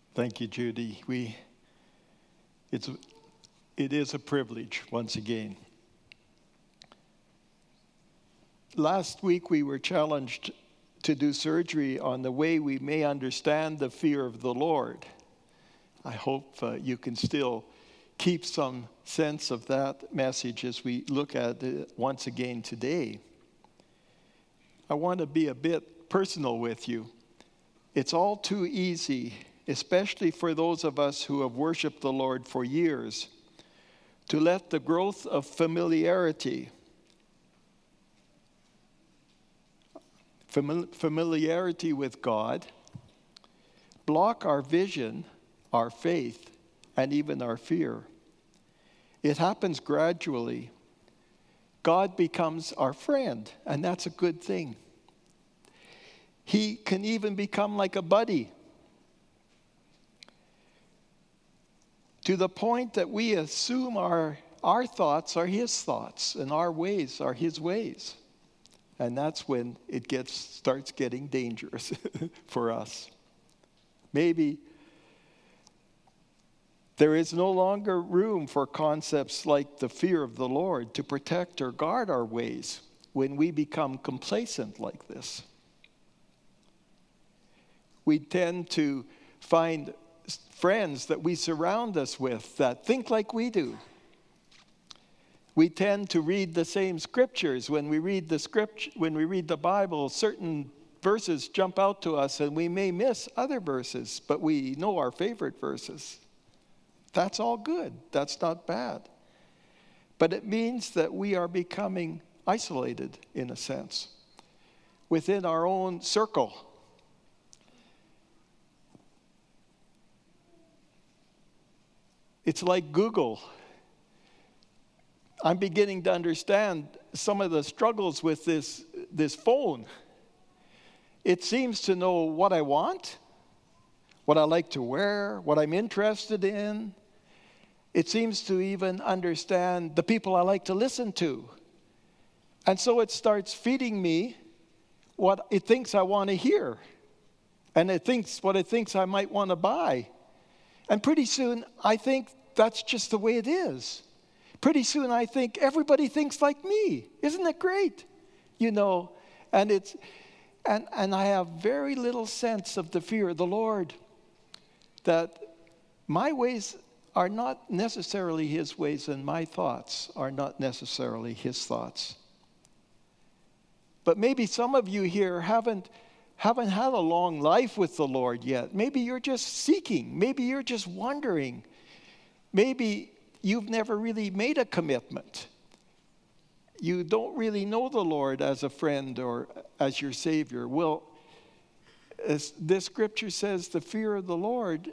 Thank you, Judy. It is a privilege once again. Last week we were challenged to do surgery on the way we may understand the fear of the Lord. I hope you can still keep some sense of that message as we look at it once again today. I want to be a bit personal with you. It's all too easy, especially for those of us who have worshiped the Lord for years, to let the growth of familiarity with God block our vision, our faith, and even our fear. It happens gradually. God becomes our friend, and that's a good thing. He can even become like a buddy, to the point that we assume our thoughts are his thoughts and our ways are his ways. And that's when it starts getting dangerous for us. Maybe there is no longer room for concepts like the fear of the Lord to protect or guard our ways when we become complacent like this. We tend to find friends that we surround us with that think like we do. We tend to read the same scriptures. When we read the Bible, certain verses jump out to us and we may miss other verses, but we know our favorite verses. That's all good. That's not bad. But it means that we are becoming isolated, in a sense, within our own circle. It's like Google. I'm beginning to understand some of the struggles with this phone. It seems to know what I want, what I like to wear, what I'm interested in. It seems to even understand the people I like to listen to. And so it starts feeding me what it thinks I want to hear. And what it thinks I might want to buy. And pretty soon I think that's just the way it is. Pretty soon I think everybody thinks like me. Isn't it great? And I have very little sense of the fear of the Lord, that my ways are not necessarily his ways and my thoughts are not necessarily his thoughts. But maybe some of you here haven't had a long life with the Lord yet. Maybe you're just seeking. Maybe you're just wondering. Maybe you've never really made a commitment. You don't really know the Lord as a friend or as your Savior. Well, as this scripture says, the fear of the Lord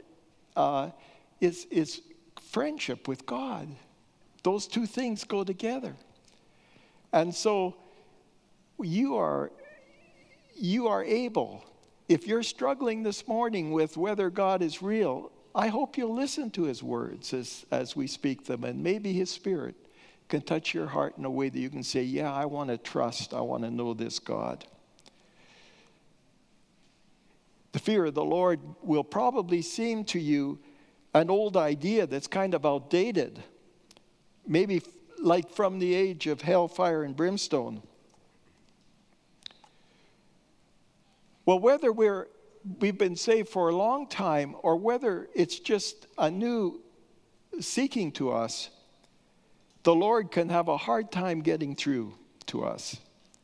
is friendship with God. Those two things go together. And so you are able, if you're struggling this morning with whether God is real, I hope you'll listen to his words as we speak them, and maybe his Spirit can touch your heart in a way that you can say, yeah, I want to trust, I want to know this God. The fear of the Lord will probably seem to you an old idea that's kind of outdated, maybe like from the age of hellfire and brimstone. Well, whether we've been saved for a long time or whether it's just a new seeking to us, the Lord can have a hard time getting through to us.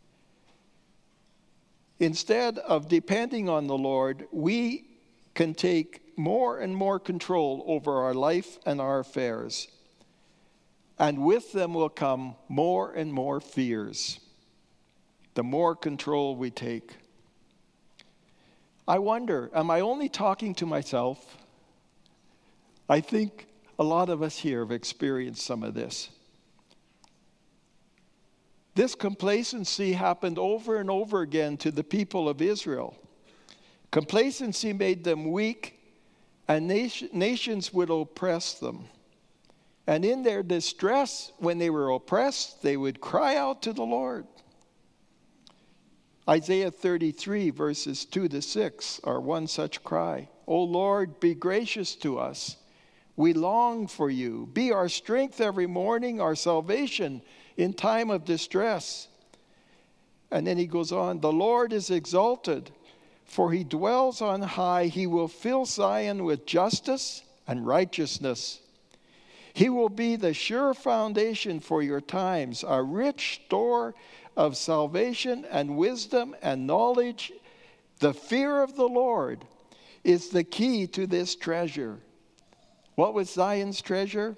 Instead of depending on the Lord, we can take more and more control over our life and our affairs. And with them will come more and more fears, the more control we take. I wonder, am I only talking to myself? I think a lot of us here have experienced some of this. This complacency happened over and over again to the people of Israel. Complacency made them weak, and nations would oppress them. And in their distress, when they were oppressed, they would cry out to the Lord. Isaiah 33, verses 2 to 6 are one such cry. O Lord, be gracious to us. We long for you. Be our strength every morning, our salvation in time of distress. And then he goes on, the Lord is exalted, for he dwells on high. He will fill Zion with justice and righteousness. He will be the sure foundation for your times, a rich store of salvation and wisdom and knowledge. The fear of the Lord is the key to this treasure. What was Zion's treasure?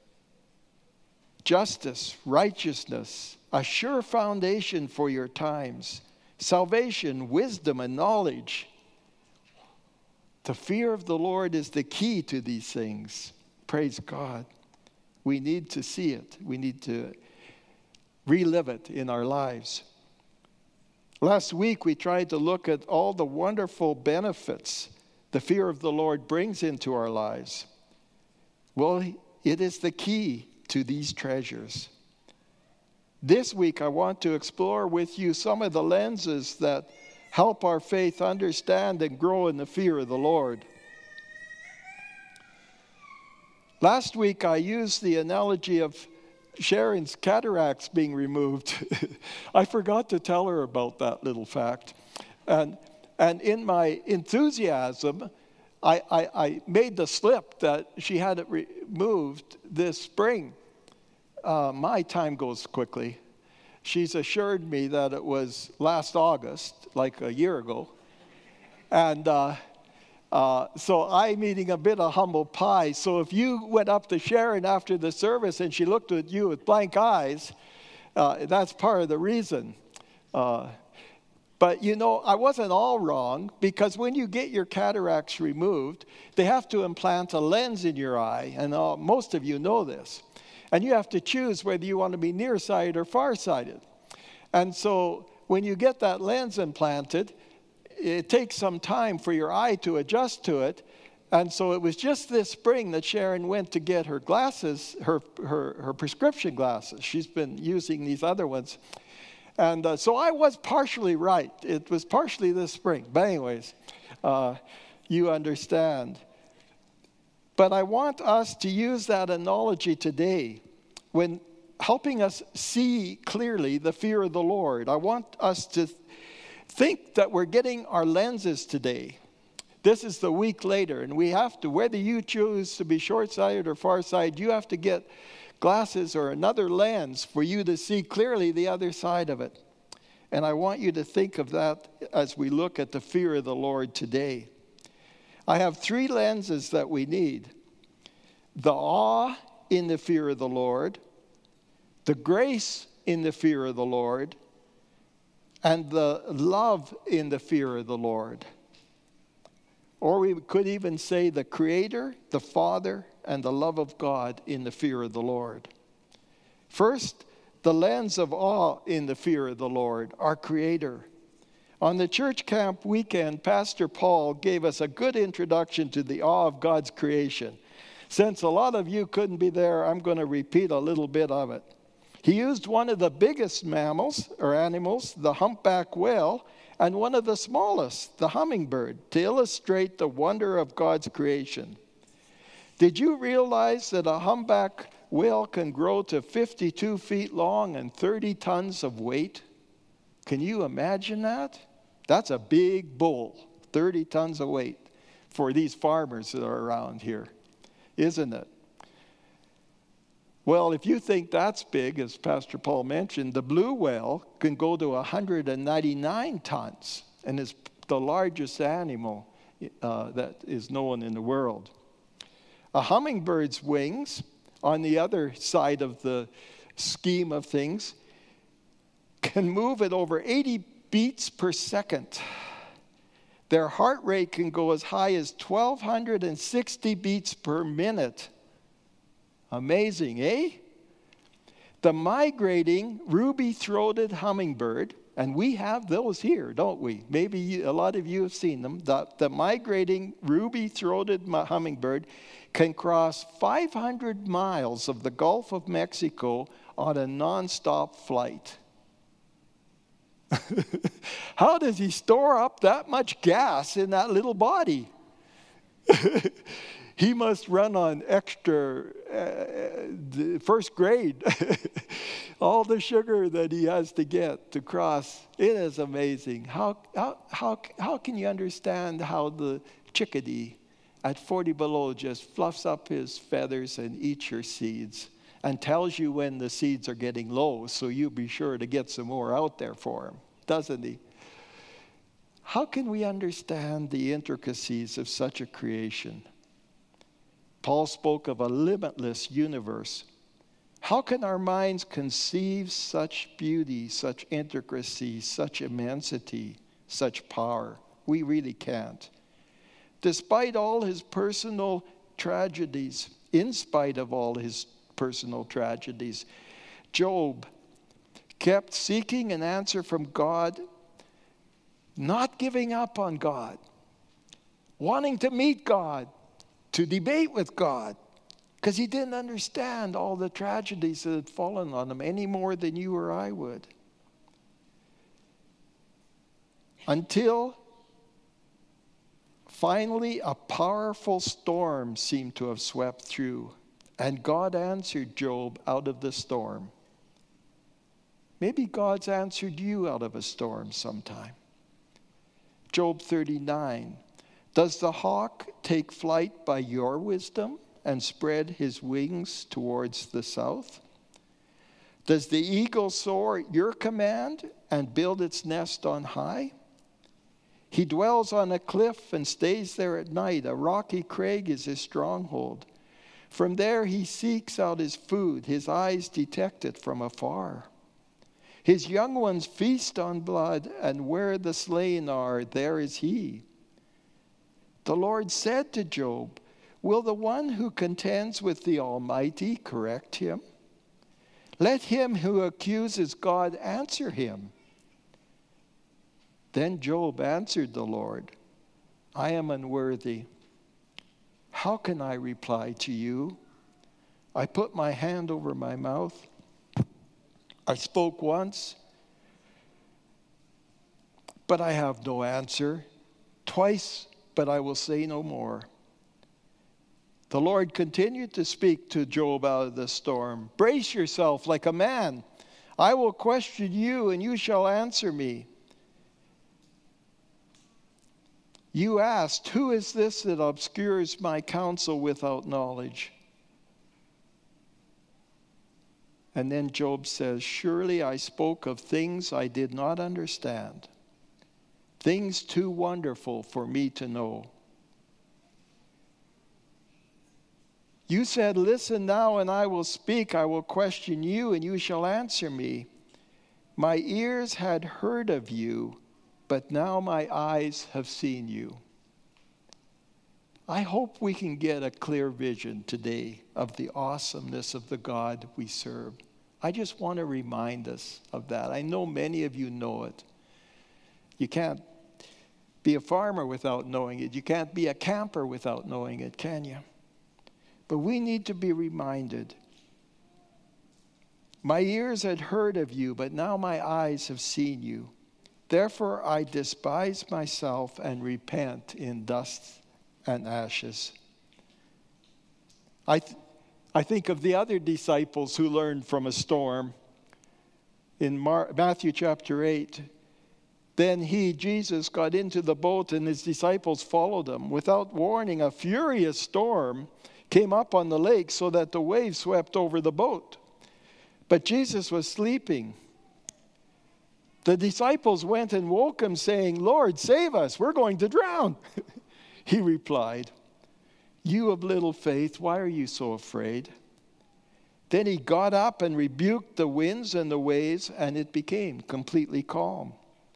Justice, righteousness, a sure foundation for your times, salvation, wisdom, and knowledge. The fear of the Lord is the key to these things. Praise God. We need to see it. We need to relive it in our lives. Last week, we tried to look at all the wonderful benefits the fear of the Lord brings into our lives. Well, it is the key to these treasures. This week, I want to explore with you some of the lenses that help our faith understand and grow in the fear of the Lord. Last week, I used the analogy of Sharon's cataracts being removed. I forgot to tell her about that little fact. And in my enthusiasm, I made the slip that she had it removed this spring. My time goes quickly. She's assured me that it was last August, like a year ago. And so I'm eating a bit of humble pie. So if you went up to Sharon after the service and she looked at you with blank eyes, that's part of the reason. But, you know, I wasn't all wrong, because when you get your cataracts removed, they have to implant a lens in your eye, and most of you know this. And you have to choose whether you want to be nearsighted or farsighted. And so when you get that lens implanted, it takes some time for your eye to adjust to it. And so it was just this spring that Sharon went to get her glasses, her prescription glasses. She's been using these other ones. And so I was partially right. It was partially this spring. But anyways, you understand. But I want us to use that analogy today when helping us see clearly the fear of the Lord. I want us to think that we're getting our lenses today. This is the week later, and we have to, whether you choose to be short-sighted or far-sighted, you have to get glasses or another lens for you to see clearly the other side of it. And I want you to think of that as we look at the fear of the Lord today. I have three lenses that we need: the awe in the fear of the Lord, the grace in the fear of the Lord, and the love in the fear of the Lord. Or we could even say the Creator, the Father, and the love of God in the fear of the Lord. First, the lens of awe in the fear of the Lord, our Creator. On the church camp weekend, Pastor Paul gave us a good introduction to the awe of God's creation. Since a lot of you couldn't be there, I'm going to repeat a little bit of it. He used one of the biggest mammals or animals, the humpback whale, and one of the smallest, the hummingbird, to illustrate the wonder of God's creation. Did you realize that a humpback whale can grow to 52 feet long and 30 tons of weight? Can you imagine that? That's a big bull, 30 tons of weight for these farmers that are around here, isn't it? Well, if you think that's big, as Pastor Paul mentioned, the blue whale can go to 199 tons and is the largest animal that is known in the world. A hummingbird's wings, on the other side of the scheme of things, can move at over 80 beats per second. Their heart rate can go as high as 1,260 beats per minute. Amazing, eh? The migrating ruby-throated hummingbird, and we have those here, don't we? Maybe a lot of you have seen them. The migrating ruby-throated hummingbird can cross 500 miles of the Gulf of Mexico on a nonstop flight. How does he store up that much gas in that little body? He must run on extra the first grade. All the sugar that he has to get to cross. It is amazing. How can you understand how the chickadee at 40 below just fluffs up his feathers and eats your seeds and tells you when the seeds are getting low, so you be sure to get some more out there for him, doesn't he? How can we understand the intricacies of such a creation? Paul spoke of a limitless universe. How can our minds conceive such beauty, such intricacy, such immensity, such power? We really can't. Despite all his personal tragedies, in spite of all his personal tragedies, Job kept seeking an answer from God, not giving up on God, wanting to meet God, to debate with God, because he didn't understand all the tragedies that had fallen on him any more than you or I would. Until finally a powerful storm seemed to have swept through, and God answered Job out of the storm. Maybe God's answered you out of a storm sometime. Job 39. Does the hawk take flight by your wisdom and spread his wings towards the south? Does the eagle soar at your command and build its nest on high? He dwells on a cliff and stays there at night. A rocky crag is his stronghold. From there he seeks out his food. His eyes detect it from afar. His young ones feast on blood, and where the slain are, there is he. The Lord said to Job, will the one who contends with the Almighty correct him? Let him who accuses God answer him. Then Job answered the Lord, I am unworthy. How can I reply to you? I put my hand over my mouth. I spoke once, but I have no answer. Twice, but I will say no more. The Lord continued to speak to Job out of the storm. Brace yourself like a man. I will question you, and you shall answer me. You asked, who is this that obscures my counsel without knowledge? And then Job says, surely I spoke of things I did not understand, things too wonderful for me to know. You said, listen now, and I will speak. I will question you, and you shall answer me. My ears had heard of you, but now my eyes have seen you. I hope we can get a clear vision today of the awesomeness of the God we serve. I just want to remind us of that. I know many of you know it. You can't be a farmer without knowing it. You can't be a camper without knowing it, can you? But we need to be reminded. My ears had heard of you, but now my eyes have seen you. Therefore I despise myself and repent in dust and ashes. I think of the other disciples who learned from a storm. In Matthew chapter 8, then Jesus, got into the boat and his disciples followed him. Without warning, a furious storm came up on the lake so that the waves swept over the boat. But Jesus was sleeping. The disciples went and woke him, saying, Lord, save us, we're going to drown. He replied, you of little faith, why are you so afraid? Then he got up and rebuked the winds and the waves, and it became completely calm.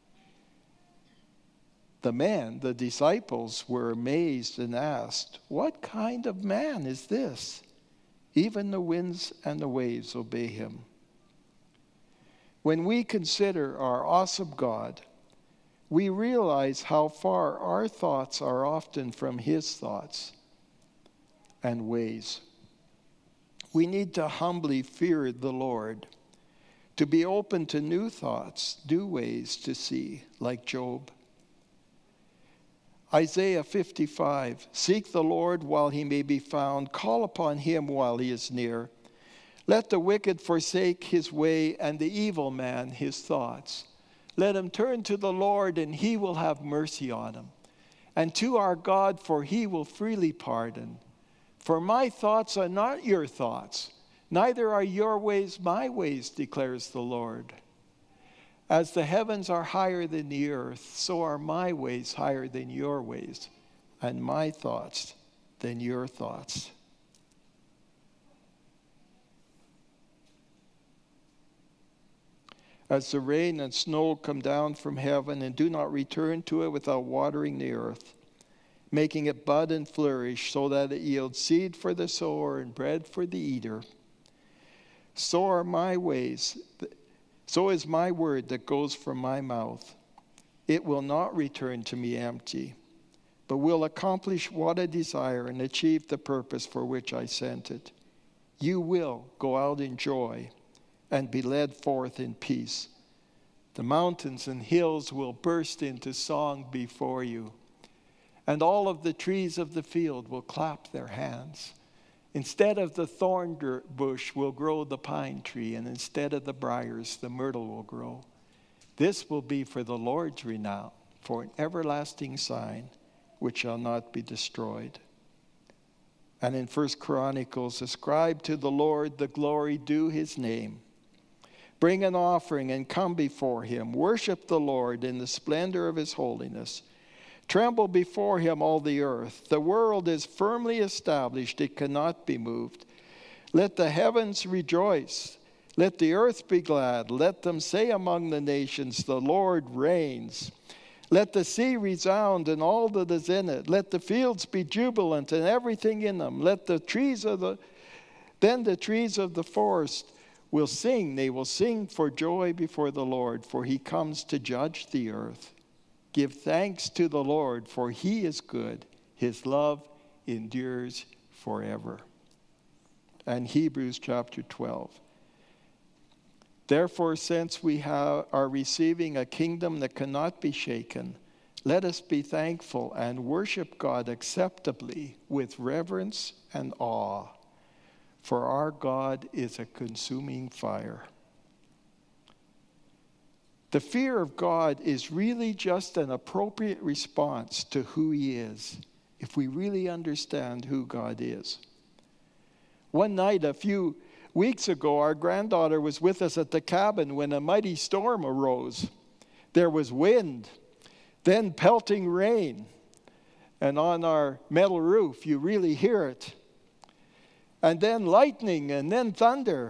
The disciples were amazed and asked, what kind of man is this? Even the winds and the waves obey him. When we consider our awesome God, we realize how far our thoughts are often from his thoughts and ways. We need to humbly fear the Lord, to be open to new thoughts, new ways to see, like Job. Isaiah 55, seek the Lord while he may be found. Call upon him while he is near. Let the wicked forsake his way and the evil man his thoughts. Let him turn to the Lord and he will have mercy on him. And to our God, for he will freely pardon. For my thoughts are not your thoughts, neither are your ways my ways, declares the Lord. As the heavens are higher than the earth, so are my ways higher than your ways, and my thoughts than your thoughts. As the rain and snow come down from heaven and do not return to it without watering the earth, making it bud and flourish so that it yields seed for the sower and bread for the eater, so are my ways. So is my word that goes from my mouth. It will not return to me empty, but will accomplish what I desire and achieve the purpose for which I sent it. You will go out in joy and be led forth in peace. The mountains and hills will burst into song before you, and all of the trees of the field will clap their hands. Instead of the thorn bush will grow the pine tree, and instead of the briars, the myrtle will grow. This will be for the Lord's renown, for an everlasting sign which shall not be destroyed. And in 1 Chronicles, ascribe to the Lord the glory due his name. Bring an offering and come before him. Worship the Lord in the splendor of his holiness. Tremble before him, all the earth. The world is firmly established. It cannot be moved. Let the heavens rejoice. Let the earth be glad. Let them say among the nations, the Lord reigns. Let the sea resound and all that is in it. Let the fields be jubilant and everything in them. Let the trees of the forest will sing. They will sing for joy before the Lord, for he comes to judge the earth. Give thanks to the Lord, for he is good. His love endures forever. And Hebrews chapter 12. Therefore, since we are receiving a kingdom that cannot be shaken, let us be thankful and worship God acceptably with reverence and awe. For our God is a consuming fire. The fear of God is really just an appropriate response to who he is, if we really understand who God is. One night, a few weeks ago, our granddaughter was with us at the cabin when a mighty storm arose. There was wind, then pelting rain, and on our metal roof, you really hear it. And then lightning, and then thunder.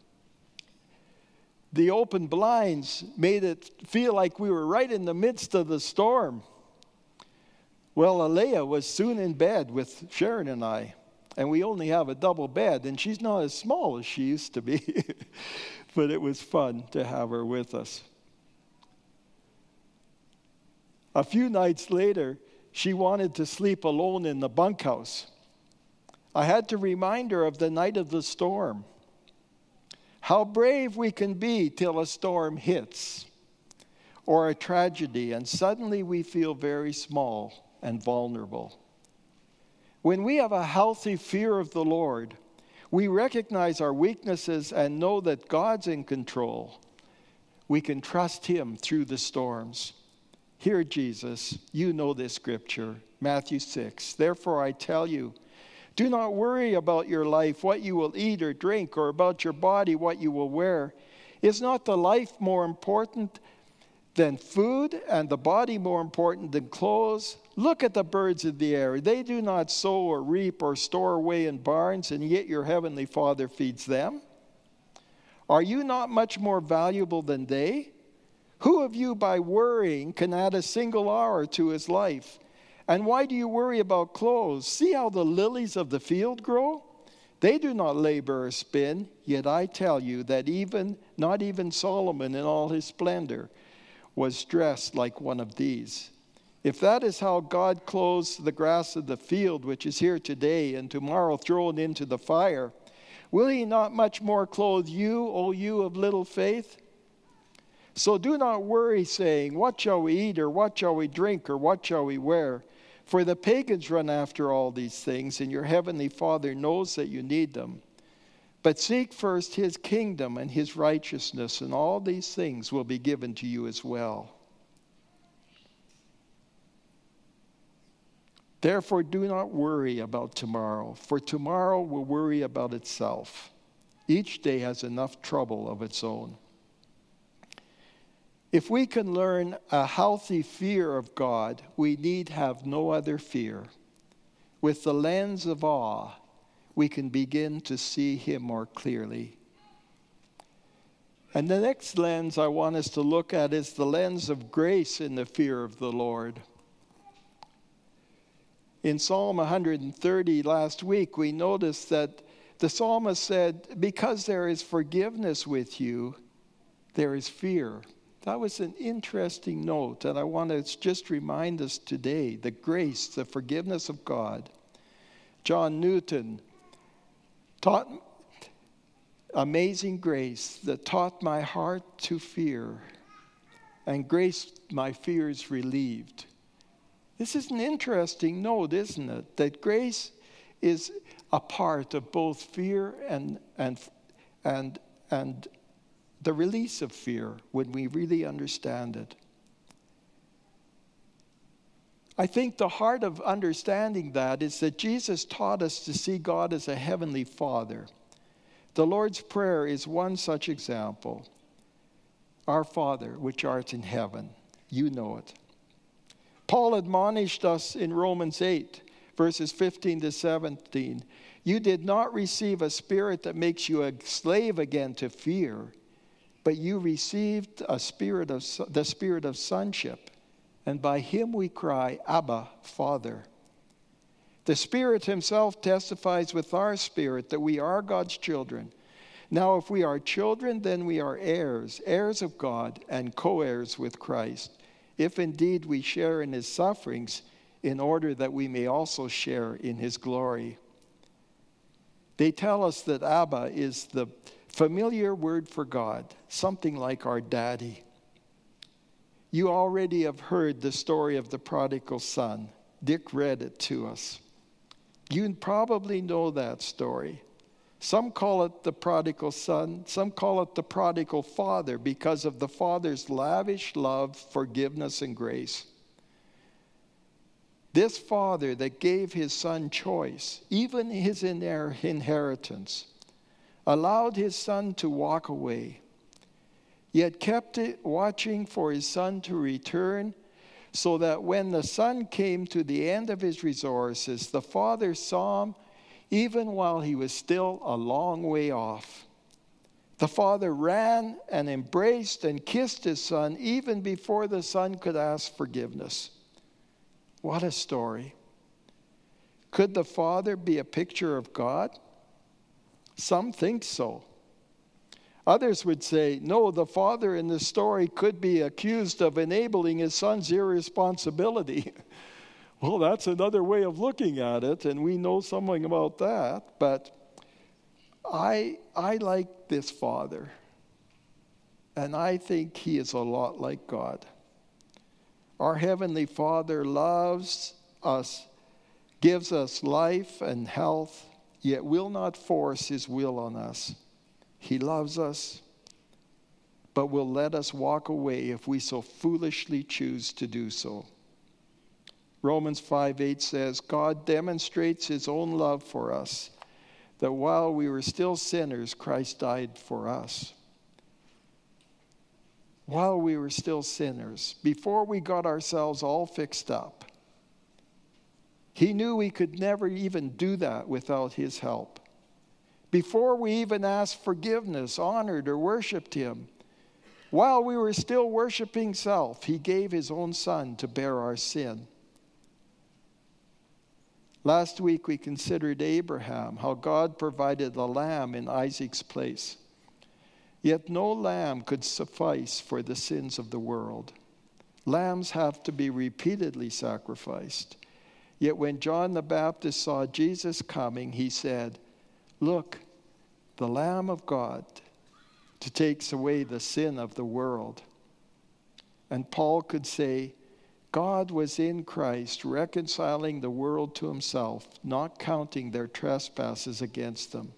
The open blinds made it feel like we were right in the midst of the storm. Well, Alea was soon in bed with Sharon and I, and we only have a double bed, and she's not as small as she used to be, but it was fun to have her with us. A few nights later, she wanted to sleep alone in the bunkhouse. I had to remind her of the night of the storm. How brave we can be till a storm hits or a tragedy, and suddenly we feel very small and vulnerable. When we have a healthy fear of the Lord, we recognize our weaknesses and know that God's in control. We can trust him through the storms. Hear Jesus, you know this scripture, Matthew 6. Therefore I tell you, do not worry about your life, what you will eat or drink, or about your body, what you will wear. Is not the life more important than food, and the body more important than clothes? Look at the birds of the air. They do not sow or reap or store away in barns, and yet your heavenly Father feeds them. Are you not much more valuable than they? Who of you by worrying can add a single hour to his life? And why do you worry about clothes? See how the lilies of the field grow? They do not labor or spin, yet I tell you that not even Solomon in all his splendor was dressed like one of these. If that is how God clothes the grass of the field, which is here today and tomorrow thrown into the fire, will he not much more clothe you, O you of little faith? So do not worry, saying, what shall we eat, or what shall we drink, or what shall we wear? For the pagans run after all these things, and your heavenly Father knows that you need them. But seek first his kingdom and his righteousness, and all these things will be given to you as well. Therefore, do not worry about tomorrow, for tomorrow will worry about itself. Each day has enough trouble of its own. If we can learn a healthy fear of God, we need have no other fear. With the lens of awe, we can begin to see him more clearly. And the next lens I want us to look at is the lens of grace in the fear of the Lord. In Psalm 130 last week, we noticed that the psalmist said, because there is forgiveness with you, there is fear. That was an interesting note, and I want to just remind us today, the grace, the forgiveness of God. John Newton taught amazing grace that taught my heart to fear, and grace my fears relieved. This is an interesting note, isn't it? That grace is a part of both fear and the release of fear when we really understand it. I think the heart of understanding that is that Jesus taught us to see God as a heavenly Father. The Lord's Prayer is one such example. Our Father, which art in heaven, you know it. Paul admonished us in Romans 8, verses 15 to 17. You did not receive a spirit that makes you a slave again to fear, but you received the spirit of sonship, and by him we cry, Abba, Father. The Spirit himself testifies with our spirit that we are God's children. Now, if we are children, then we are heirs, heirs of God, and co-heirs with Christ, if indeed we share in his sufferings, in order that we may also share in his glory. They tell us that Abba is the familiar word for God, something like our daddy. You already have heard the story of the prodigal son. Dick read it to us. You probably know that story. Some call it the prodigal son. Some call it the prodigal father because of the father's lavish love, forgiveness, and grace. This father that gave his son choice, even his inheritance, allowed his son to walk away, yet kept it watching for his son to return, so that when the son came to the end of his resources, the father saw him even while he was still a long way off. The father ran and embraced and kissed his son even before the son could ask forgiveness. What a story. Could the father be a picture of God? Some think so. Others would say, no, the father in the story could be accused of enabling his son's irresponsibility. Well, that's another way of looking at it, and we know something about that. But I like this father, and I think he is a lot like God. Our Heavenly Father loves us, gives us life and health, yet will not force his will on us. He loves us, but will let us walk away if we so foolishly choose to do so. Romans 5:8 says, God demonstrates his own love for us, that while we were still sinners, Christ died for us. While we were still sinners, before we got ourselves all fixed up, he knew we could never even do that without his help. Before we even asked forgiveness, honored, or worshiped him, while we were still worshiping self, he gave his own son to bear our sin. Last week we considered Abraham, how God provided a lamb in Isaac's place. Yet no lamb could suffice for the sins of the world. Lambs have to be repeatedly sacrificed. Yet when John the Baptist saw Jesus coming, he said, look, the Lamb of God to take away the sin of the world. And Paul could say, God was in Christ, reconciling the world to himself, not counting their trespasses against them.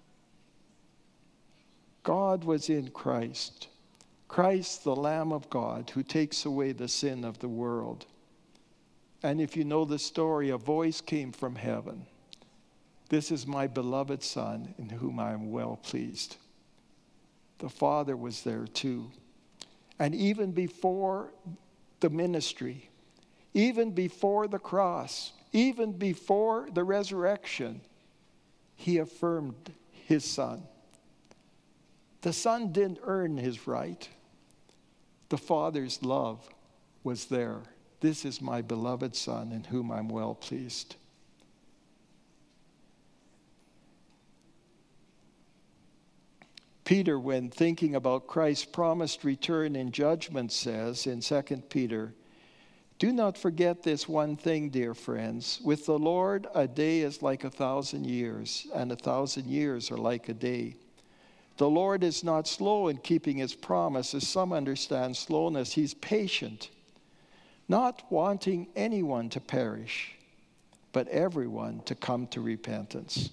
God was in Christ. Christ, the Lamb of God, who takes away the sin of the world. And if you know the story, a voice came from heaven. This is my beloved Son, in whom I am well pleased. The Father was there too. And even before the ministry, even before the cross, even before the resurrection, he affirmed his Son. The Son didn't earn his right. The Father's love was there. This is my beloved Son, in whom I'm well pleased. Peter, when thinking about Christ's promised return in judgment, says in 2 Peter, "Do not forget this one thing, dear friends. With the Lord, a day is like 1,000 years, and 1,000 years are like a day. The Lord is not slow in keeping his promise, as some understand slowness. He's patient, not wanting anyone to perish, but everyone to come to repentance."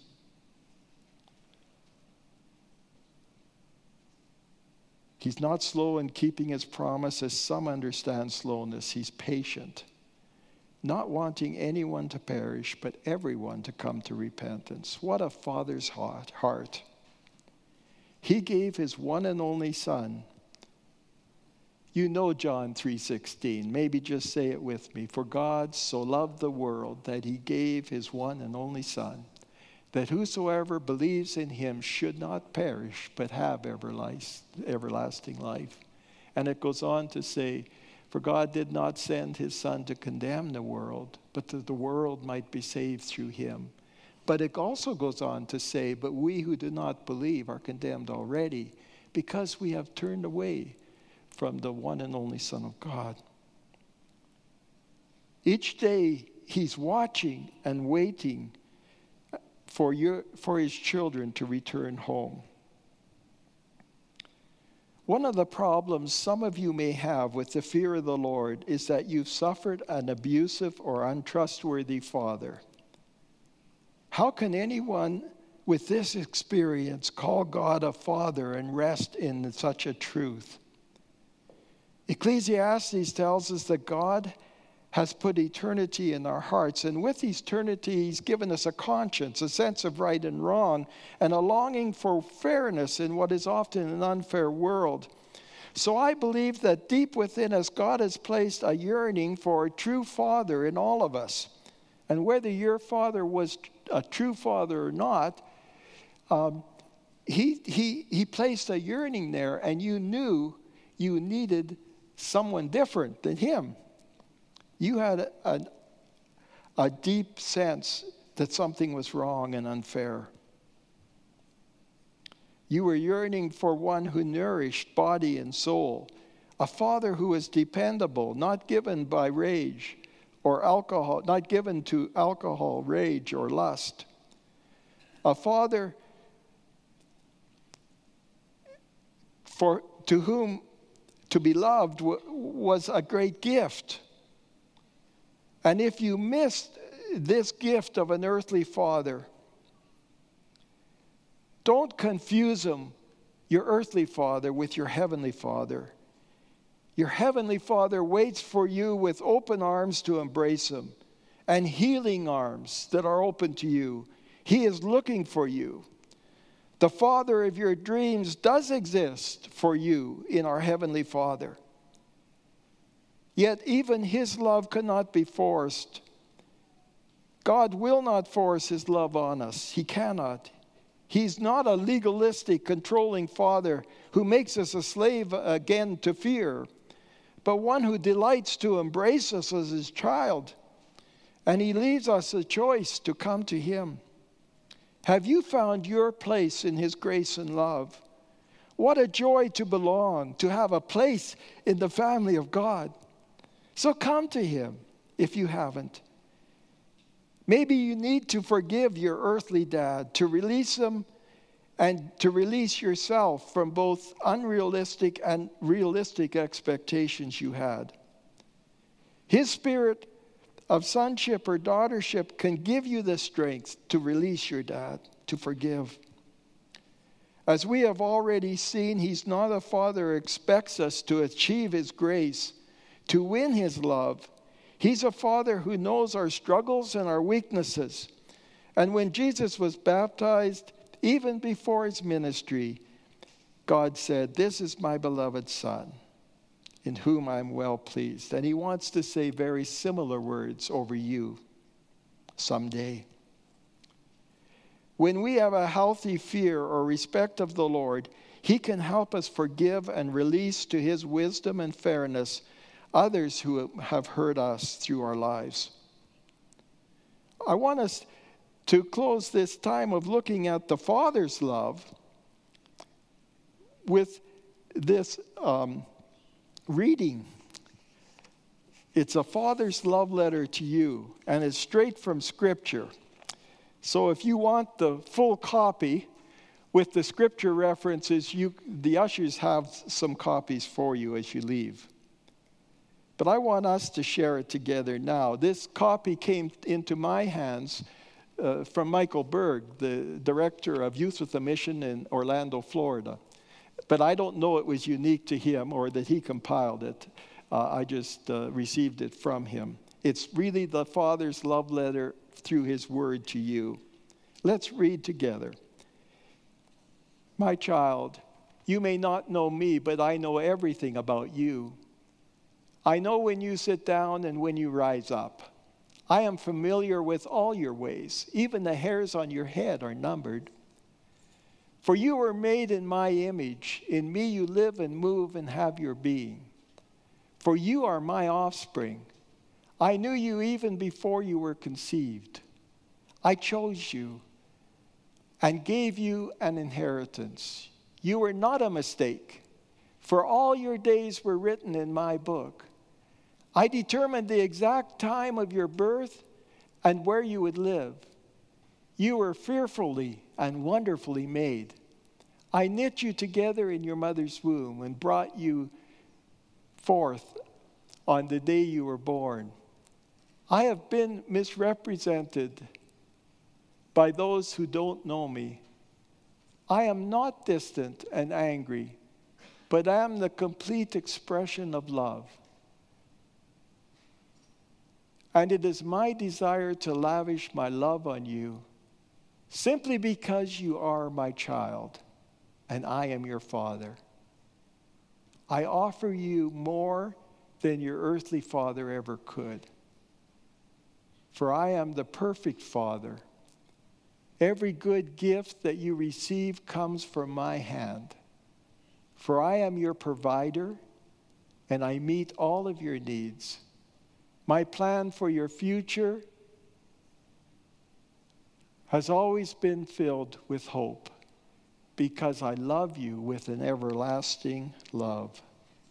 He's not slow in keeping his promise, as some understand slowness. He's patient, not wanting anyone to perish, but everyone to come to repentance. What a Father's heart. He gave his one and only Son. You know John 3:16. Maybe just say it with me. For God so loved the world that he gave his one and only Son, that whosoever believes in him should not perish, but have everlasting life. And it goes on to say, for God did not send his Son to condemn the world, but that the world might be saved through him. But it also goes on to say, but we who do not believe are condemned already, because we have turned away from the one and only Son of God. Each day he's watching and waiting for his children to return home. One of the problems some of you may have with the fear of the Lord is that you've suffered an abusive or untrustworthy father. How can anyone with this experience call God a father and rest in such a truth? Ecclesiastes tells us that God has put eternity in our hearts. And with eternity, he's given us a conscience, a sense of right and wrong, and a longing for fairness in what is often an unfair world. So I believe that deep within us, God has placed a yearning for a true father in all of us. And whether your father was a true father or not, he placed a yearning there, and you knew you needed someone different than him. You had a deep sense that something was wrong and unfair. You were yearning for one who nourished body and soul, a father who was dependable, not given by rage or alcohol, not given to alcohol, rage, or lust. A father to whom to be loved was a great gift. And if you missed this gift of an earthly father, don't confuse him, your earthly father, with your heavenly Father. Your heavenly Father waits for you with open arms to embrace him, and healing arms that are open to you. He is looking for you. The Father of your dreams does exist for you in our heavenly Father. Yet even his love cannot be forced. God will not force his love on us. He cannot. He's not a legalistic, controlling father who makes us a slave again to fear, but one who delights to embrace us as his child. And he leaves us a choice to come to him. Have you found your place in his grace and love? What a joy to belong, to have a place in the family of God. So come to him if you haven't. Maybe you need to forgive your earthly dad, to release him and to release yourself from both unrealistic and realistic expectations you had. His spirit of sonship or daughtership can give you the strength to release your dad, to forgive. As we have already seen, he's not a father who expects us to achieve his grace, to win his love. He's a father who knows our struggles and our weaknesses. And when Jesus was baptized, even before his ministry, God said, "This is my beloved Son, in whom I'm well pleased." And he wants to say very similar words over you someday. When we have a healthy fear or respect of the Lord, he can help us forgive and release to his wisdom and fairness others who have hurt us through our lives. I want us to close this time of looking at the Father's love with this reading. It's a father's love letter to you, and it's straight from Scripture. So if you want the full copy with the Scripture references, the ushers have some copies for you as you leave. But I want us to share it together now. This copy came into my hands from Michael Berg, the director of Youth with a Mission in Orlando, Florida. But I don't know it was unique to him or that he compiled it. I just received it from him. It's really the Father's love letter through his word to you. Let's read together. My child, you may not know me, but I know everything about you. I know when you sit down and when you rise up. I am familiar with all your ways. Even the hairs on your head are numbered. For you were made in my image. In me you live and move and have your being. For you are my offspring. I knew you even before you were conceived. I chose you and gave you an inheritance. You were not a mistake, for all your days were written in my book. I determined the exact time of your birth and where you would live. You were fearfully and wonderfully made. I knit you together in your mother's womb and brought you forth on the day you were born. I have been misrepresented by those who don't know me. I am not distant and angry, but I am the complete expression of love. And it is my desire to lavish my love on you simply because you are my child and I am your father. I offer you more than your earthly father ever could. For I am the perfect Father. Every good gift that you receive comes from my hand. For I am your provider, and I meet all of your needs. My plan for your future has always been filled with hope, because I love you with an everlasting love.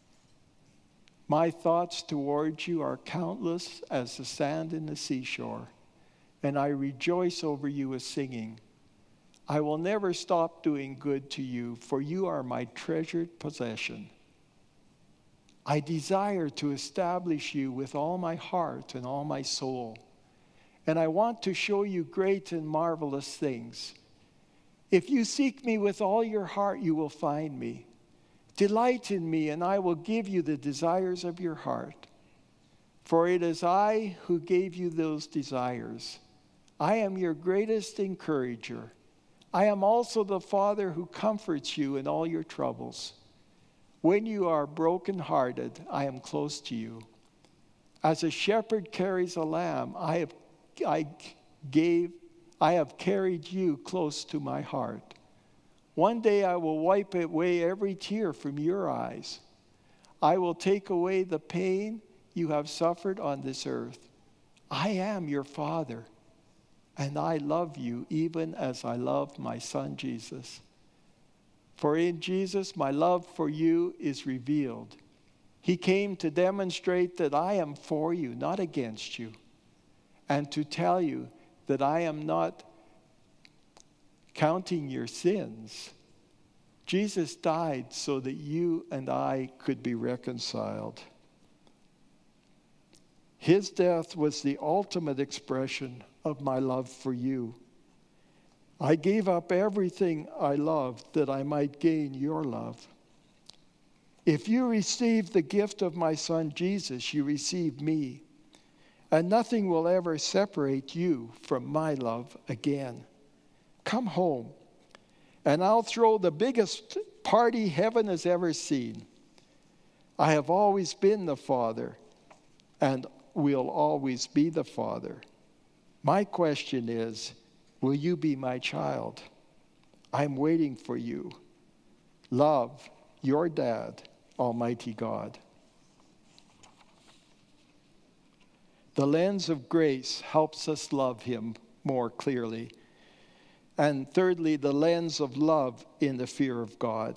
My thoughts towards you are countless as the sand in the seashore, and I rejoice over you with singing. I will never stop doing good to you, for you are my treasured possession. I desire to establish you with all my heart and all my soul, and I want to show you great and marvelous things. If you seek me with all your heart, you will find me. Delight in me, and I will give you the desires of your heart. For it is I who gave you those desires. I am your greatest encourager. I am also the Father who comforts you in all your troubles. When you are brokenhearted, I am close to you. As a shepherd carries a lamb, I have carried you close to my heart. One day I will wipe away every tear from your eyes. I will take away the pain you have suffered on this earth. I am your Father, and I love you even as I love my Son Jesus. For in Jesus my love for you is revealed. He came to demonstrate that I am for you, not against you, and to tell you that I am not counting your sins. Jesus died so that you and I could be reconciled. His death was the ultimate expression of my love for you. I gave up everything I loved that I might gain your love. If you receive the gift of my Son Jesus, you receive me, and nothing will ever separate you from my love again. Come home, and I'll throw the biggest party heaven has ever seen. I have always been the Father, and will always be the Father. My question is, will you be my child? I'm waiting for you. Love, your dad, Almighty God. The lens of grace helps us love him more clearly. And thirdly, the lens of love in the fear of God.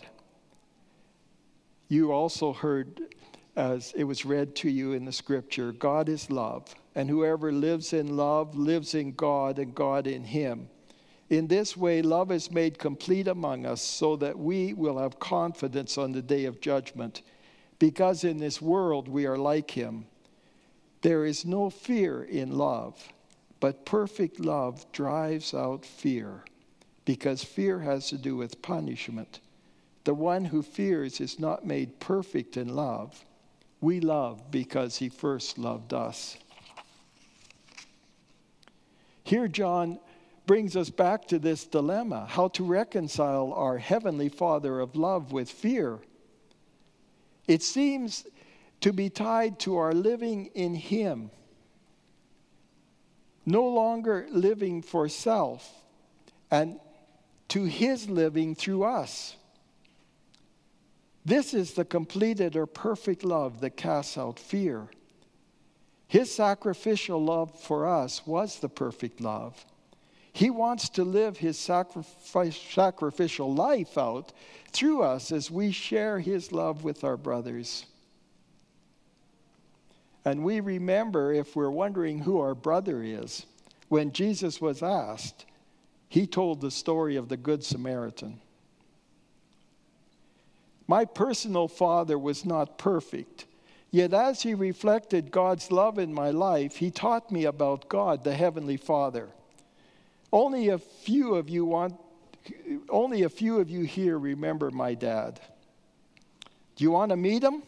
You also heard, as it was read to you in the scripture, God is love, and whoever lives in love lives in God and God in him. In this way, love is made complete among us so that we will have confidence on the day of judgment, because in this world we are like him. There is no fear in love, but perfect love drives out fear, because fear has to do with punishment. The one who fears is not made perfect in love. We love because he first loved us. Here John brings us back to this dilemma, how to reconcile our Heavenly Father of love with fear. It seems to be tied to our living in him, no longer living for self, and to his living through us. This is the completed or perfect love that casts out fear. His sacrificial love for us was the perfect love. He wants to live his sacrificial life out through us as we share his love with our brothers. And we remember, if we're wondering who our brother is, when Jesus was asked, he told the story of the Good Samaritan. My personal father was not perfect, yet as he reflected God's love in my life, he taught me about God, the Heavenly Father. Only a few of you here remember my dad. Do you want to meet him?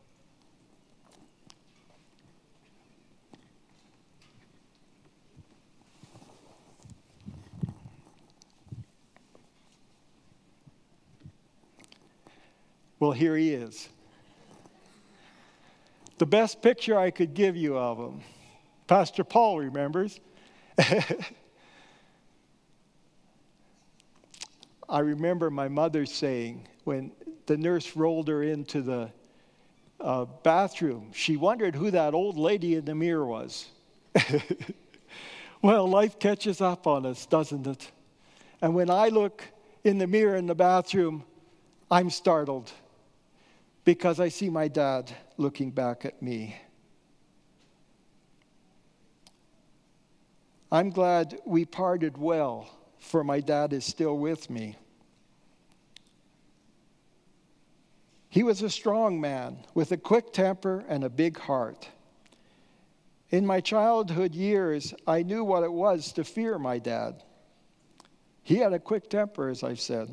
Well, here he is. The best picture I could give you of him. Pastor Paul remembers. I remember my mother saying, when the nurse rolled her into the bathroom, she wondered who that old lady in the mirror was. Well, life catches up on us, doesn't it? And when I look in the mirror in the bathroom, I'm startled, because I see my dad looking back at me. I'm glad we parted well, for my dad is still with me. He was a strong man with a quick temper and a big heart. In my childhood years, I knew what it was to fear my dad. He had a quick temper, as I've said.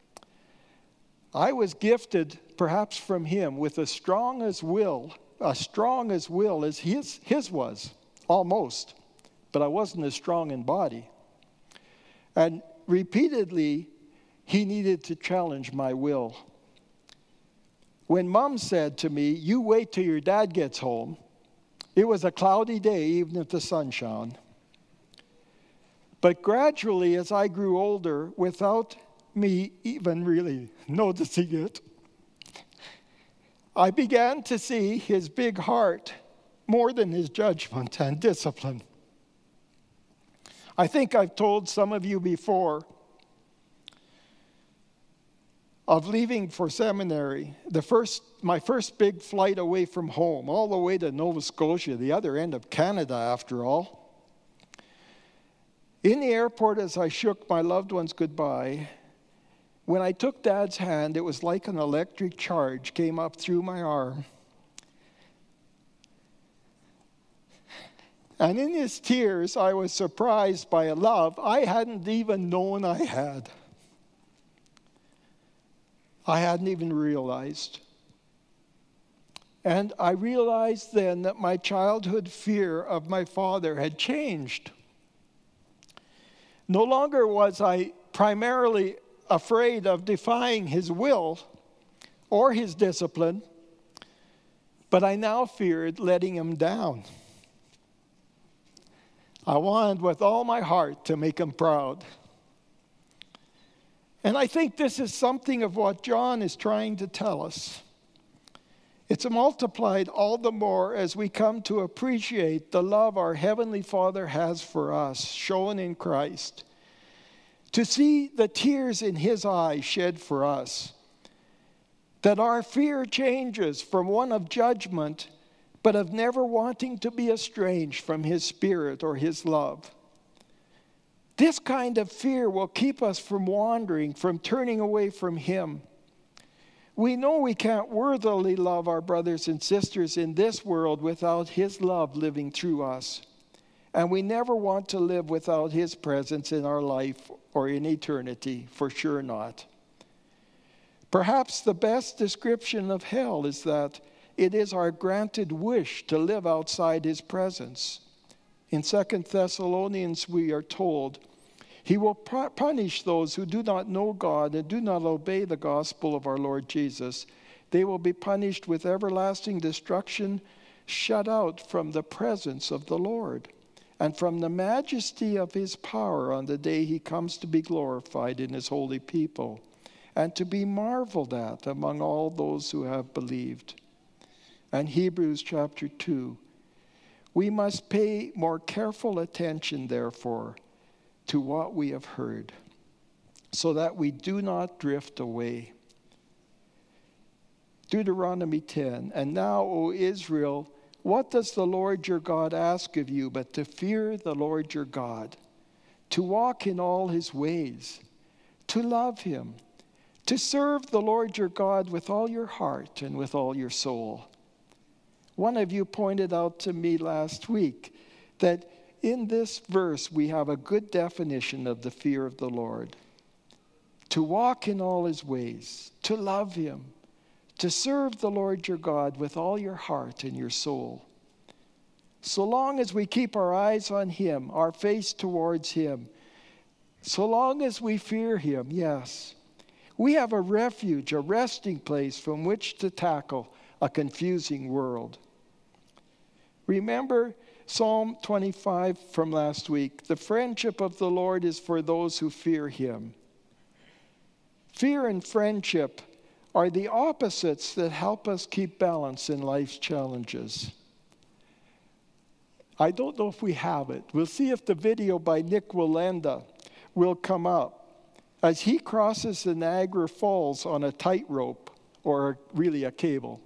I was gifted, perhaps from him, with as strong as will as his was, almost. But I wasn't as strong in body. And repeatedly, he needed to challenge my will. When Mom said to me, "You wait till your dad gets home," it was a cloudy day, even if the sun shone. But gradually, as I grew older, without me even really noticing it, I began to see his big heart more than his judgment and discipline. I think I've told some of you before of leaving for seminary, my first big flight away from home, all the way to Nova Scotia, the other end of Canada after all. In the airport, as I shook my loved ones goodbye, when I took Dad's hand, it was like an electric charge came up through my arm. And in his tears, I was surprised by a love I hadn't even known I had. I hadn't even realized. And I realized then that my childhood fear of my father had changed. No longer was I primarily afraid of defying his will or his discipline, but I now feared letting him down. I wanted with all my heart to make him proud. And I think this is something of what John is trying to tell us. It's multiplied all the more as we come to appreciate the love our Heavenly Father has for us, shown in Christ. To see the tears in his eyes shed for us. That our fear changes from one of judgment, but of never wanting to be estranged from his Spirit or his love. This kind of fear will keep us from wandering, from turning away from him. We know we can't worthily love our brothers and sisters in this world without his love living through us. And we never want to live without his presence in our life or in eternity, for sure not. Perhaps the best description of hell is that it is our granted wish to live outside his presence. In 2 Thessalonians, we are told, he will punish those who do not know God and do not obey the gospel of our Lord Jesus. They will be punished with everlasting destruction, shut out from the presence of the Lord and from the majesty of his power on the day he comes to be glorified in his holy people and to be marveled at among all those who have believed. And Hebrews chapter 2, we must pay more careful attention, therefore, to what we have heard, so that we do not drift away. Deuteronomy 10, and now, O Israel, what does the Lord your God ask of you but to fear the Lord your God, to walk in all his ways, to love him, to serve the Lord your God with all your heart and with all your soul? One of you pointed out to me last week that in this verse, we have a good definition of the fear of the Lord. To walk in all his ways, to love him, to serve the Lord your God with all your heart and your soul. So long as we keep our eyes on him, our face towards him, so long as we fear him, yes, we have a refuge, a resting place from which to tackle a confusing world. Remember Psalm 25 from last week. The friendship of the Lord is for those who fear him. Fear and friendship are the opposites that help us keep balance in life's challenges. I don't know if we have it. We'll see if the video by Nick Wallenda will come up as he crosses the Niagara Falls on a tightrope, or really a cable.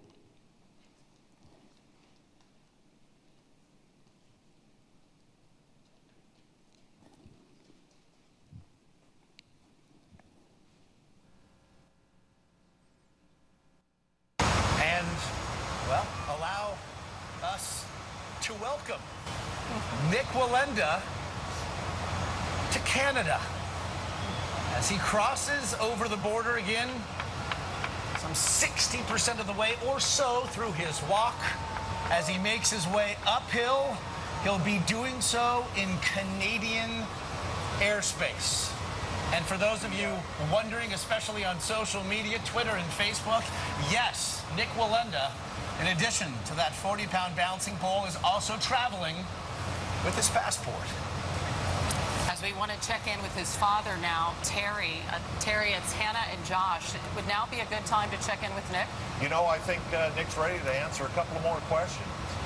To welcome Nick Wallenda to Canada as he crosses over the border again, some 60% of the way or so through his walk. As he makes his way uphill, he'll be doing so in Canadian airspace. And for those of you wondering, especially on social media, Twitter and Facebook, yes, Nick Wallenda, in addition to that 40-pound bouncing pole, is also traveling with his passport. As we want to check in with his father now, Terry. Terry, it's Hannah and Josh. It would now be a good time to check in with Nick? You know, I think Nick's ready to answer a couple of more questions.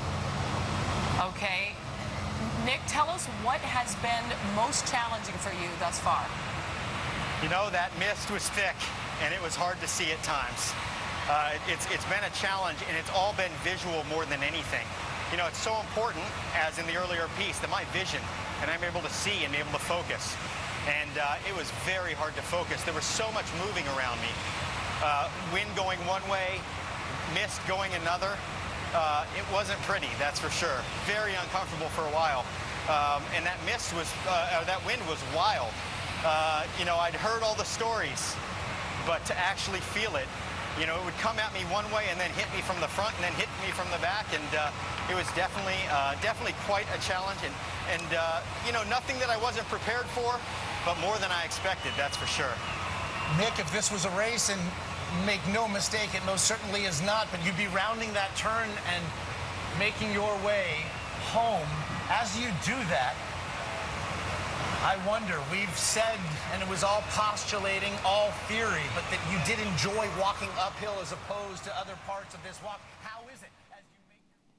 Okay. Nick, tell us what has been most challenging for you thus far. You know, that mist was thick, and it was hard to see at times. It's been a challenge, and it's all been visual more than anything. You know, it's so important, as in the earlier piece, that my vision, and I'm able to see and be able to focus. And it was very hard to focus. There was so much moving around me. Wind going one way, mist going another. it wasn't pretty, that's for sure. Very uncomfortable for a while. And that that wind was wild. I'd heard all the stories, but to actually feel it, it would come at me one way and then hit me from the front and then hit me from the back. And it was definitely quite a challenge. And nothing that I wasn't prepared for, but more than I expected, that's for sure. Nick, if this was a race, and make no mistake, it most certainly is not, but you'd be rounding that turn and making your way home. As you do that, I wonder, we've said, and it was all postulating, all theory, but that you did enjoy walking uphill as opposed to other parts of this walk. How is it as you make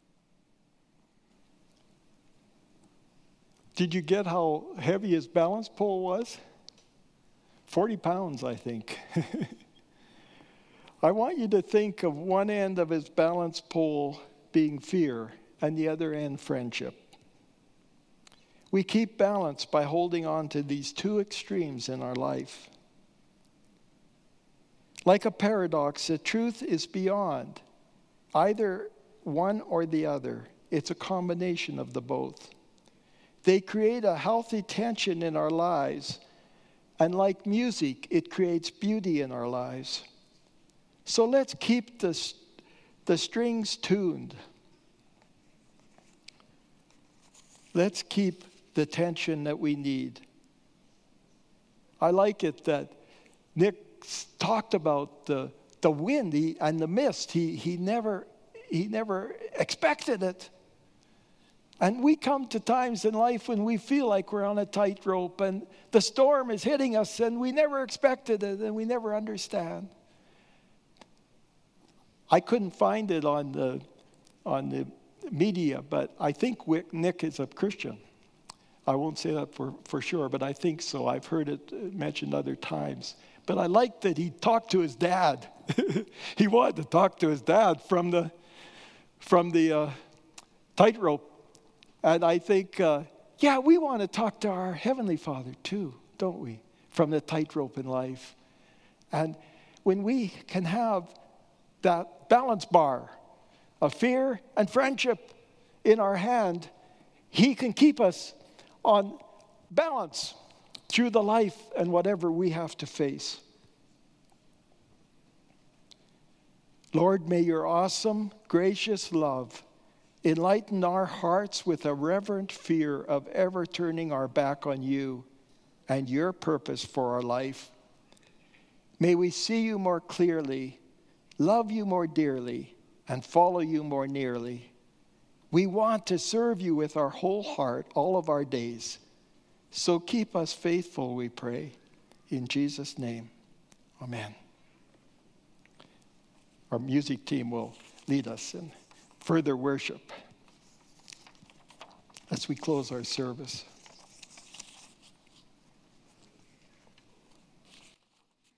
Did you get how heavy his balance pole was? 40 pounds, I think. I want you to think of one end of his balance pole being fear and the other end friendship. We keep balance by holding on to these two extremes in our life. Like a paradox, the truth is beyond either one or the other. It's a combination of the both. They create a healthy tension in our lives, and like music, it creates beauty in our lives. So let's keep the strings tuned. Let's keep the tension that we need. I like it that Nick talked about the wind and the mist. He never expected it. And we come to times in life when we feel like we're on a tightrope and the storm is hitting us and we never expected it and we never understand. I couldn't find it on the media, but I think Nick is a Christian. I won't say that for sure, but I think so. I've heard it mentioned other times. But I like that he talked to his dad. He wanted to talk to his dad from the tightrope. And I think, we want to talk to our Heavenly Father too, don't we? From the tightrope in life. And when we can have that balance bar of fear and friendship in our hand, He can keep us on balance through the life and whatever we have to face. Lord, may your awesome, gracious love enlighten our hearts with a reverent fear of ever turning our back on you and your purpose for our life. May we see you more clearly, love you more dearly, and follow you more nearly. We want to serve you with our whole heart all of our days. So keep us faithful, we pray. In Jesus' name, amen. Our music team will lead us in further worship as we close our service.